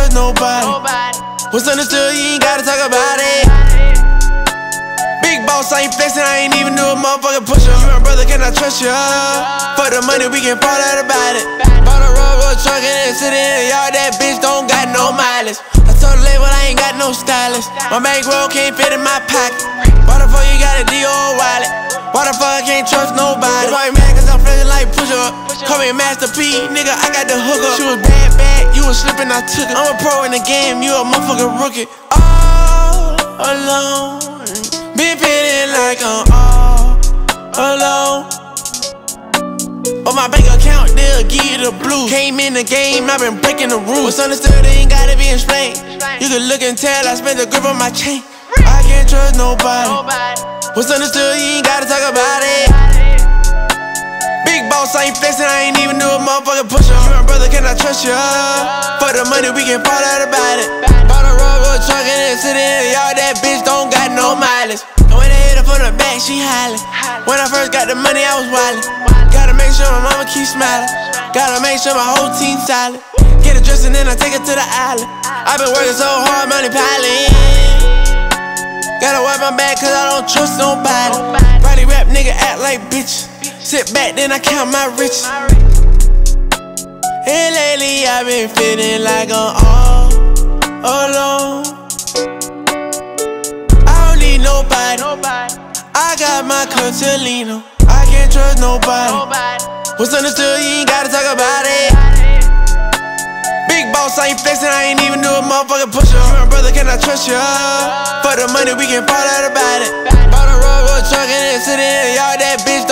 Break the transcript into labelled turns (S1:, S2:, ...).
S1: trust nobody. What's understood, you ain't gotta talk about it. Big boss, I ain't flexing, I ain't even do a motherfucking push-up. You my brother, can I trust ya? For the money, we can fall out about it. Bought a road truck and sit in the yard, that bitch don't got no mileage. I told the label I ain't got no stylist. My bankroll can't fit in my pocket. Why the fuck you got a Dior wallet? Why the fuck I can't trust nobody? Everybody mad cause I'm flexing like push-up. Call me Master P, nigga, I got the hook up. She was bad, you was slipping, I took it. I'm a pro in the game, you a motherfucking rookie. All alone, been feeling like I'm all alone. On my bank account, they'll give you the blue. Came in the game, I've been breaking the rules. What's understood, it ain't gotta be explained. You can look and tell, I spent the grip on my chain. I can't trust nobody. What's understood, you ain't gotta talk about it. Big boss, I ain't flexing, I ain't even do a motherfucking push-up. You my brother, can I trust ya? For the money, we can fall out about it. Bought a road truck and sit in the yard, that bitch don't got no mileage. And when they hit her from the back, she hollering. When I first got the money, I was wildin'. Gotta make sure my mama keep smiling. Gotta make sure my whole team solid. Get a dress and then I take her to the island. I been working so hard, money piling. Gotta wipe my back cause I don't trust nobody. Body rap nigga act like bitch. Sit back then I count my riches. And lately I been feeling like I'm all alone. I don't need nobody. I got my club to lean on. I can't trust nobody. What's understood, you ain't gotta talk about it. Big boss, I ain't flexing, I ain't even do a motherfucking push-up. You my brother, can I trust ya? For the money, we can fall out about it. Bought a road truck and sit in the yard, that bitch